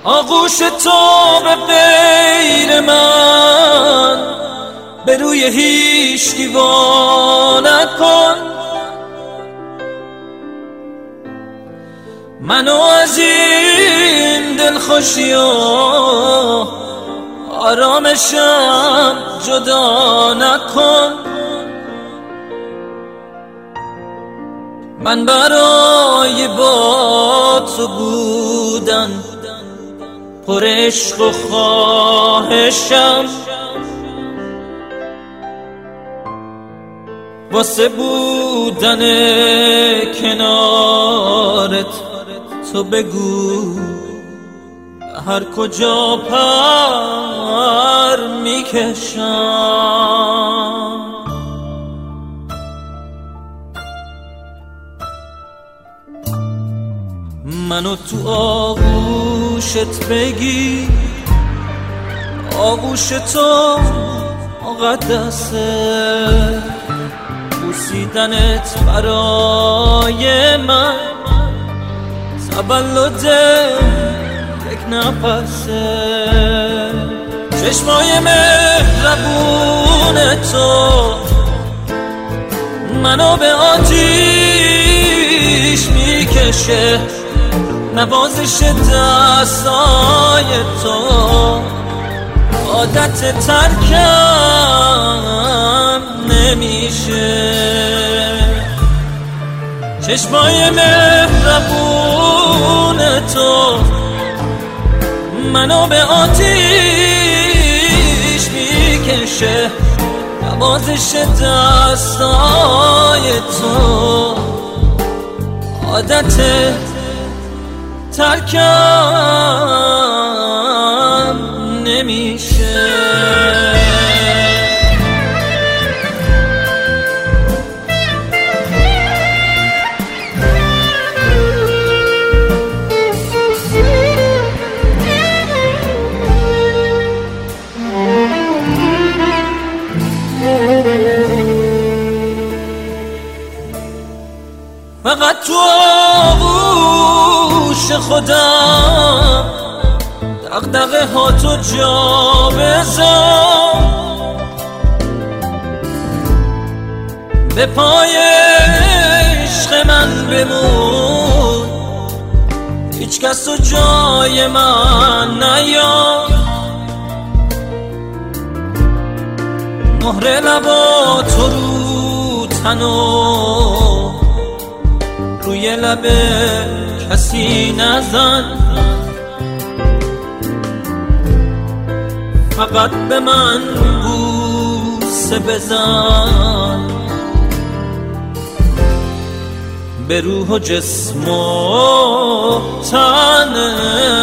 آغوش تو به غیر من به روی هیچکی وا نکن. منو از این دلخوشی و آرامشم جدا نکن. من برای با تو بودن پر عشق و خواهشم، واسه بودن کنارت تو بگو هر کجا پر میکشم. منو تو آغوشت بگی، آغوش تو مقدسه، بوسیدنت برای من تولد یک نفسه. چشمای مهربون تو منو به آتیش میکشه، نوازش دستای تو عادت ترکم نمیشه. چشمای مهربون تو منو به آتیش میکشه، نوازش دستای تو عادت ترکم نمیشه. فقط تو آغوش خودم دغدغه ها تو جا بذار، به پای عشق من بمون، هیچ کس تو جای من نیار. مهر لبات رو تنو روی لب کسی نزن، فقط به من بوسه بزن، به روح و جسم و تن